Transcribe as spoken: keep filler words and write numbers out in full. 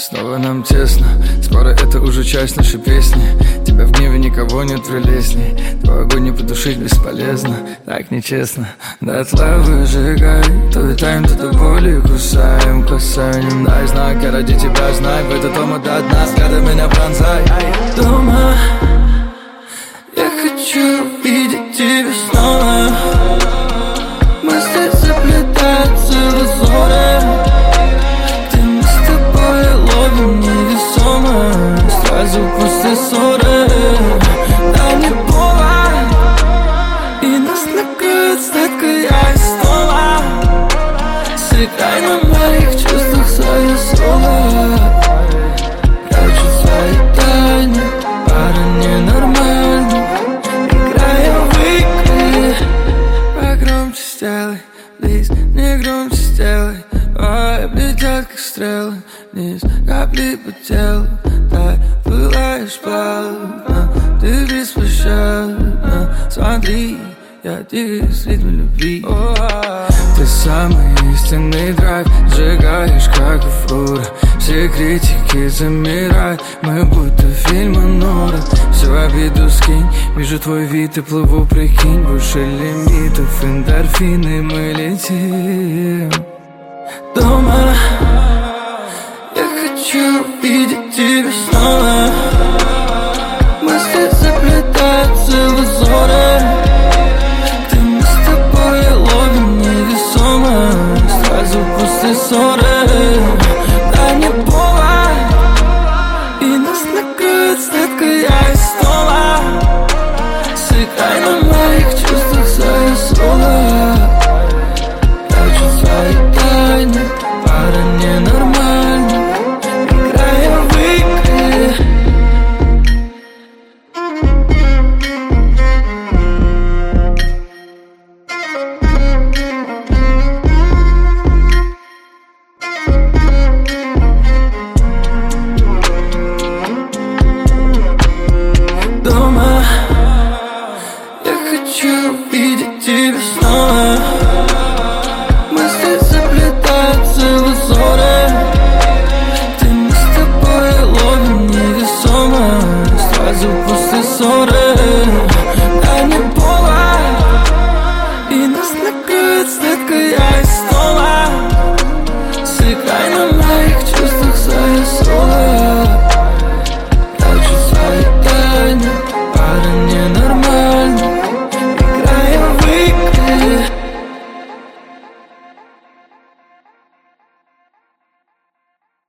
Снова нам тесно, скоро это уже часть нашей песни. Тебя в гневе никого нет прелестней. Твой огонь не потушить бесполезно, так нечестно. Дотла выжигай, то витаем, то до боли кусаем. Касанием дай знак, я ради тебя знаю. В этот омут до дна, взглядом меня пронзай. Дома я хочу видеть тебя снова. Мысли заплетаются в узоры, где мы с тобой ловим невесомо. Сразу после ссоры дай мне повод, и нас накроет сладкая снова. Сыграй на моих чувствах свое соло. Прячу свои тайны, пара ненормальных. Играем в игры. Погромче сделай, плиз, не громче сделай. Ой, летят как стрелы вниз, капли по телу. Дай, пылаешь плавно, ты беспощадна. Смотри, я двигаюсь в ритме любви. Ты самый истинный драйв, сжигаешь как у фура. Все критики замирают, мы будто фильмы Нора. Всю обиду скинь, вижу твой вид и плыву, прикинь. Больше лимитов, эндорфины, мы летим. Дома я хочу видеть тебя снова. Мысли заплетаются в узоры, где мы с тобой ловим невесомо. Сразу после ссоры дай мне повод, и нас накроет сладкая снова. Сыграй на моих чувствах свое соло. Прячу свои тайны, пара ненормальных. Играем в игры. Дома я хочу видеть тебя снова.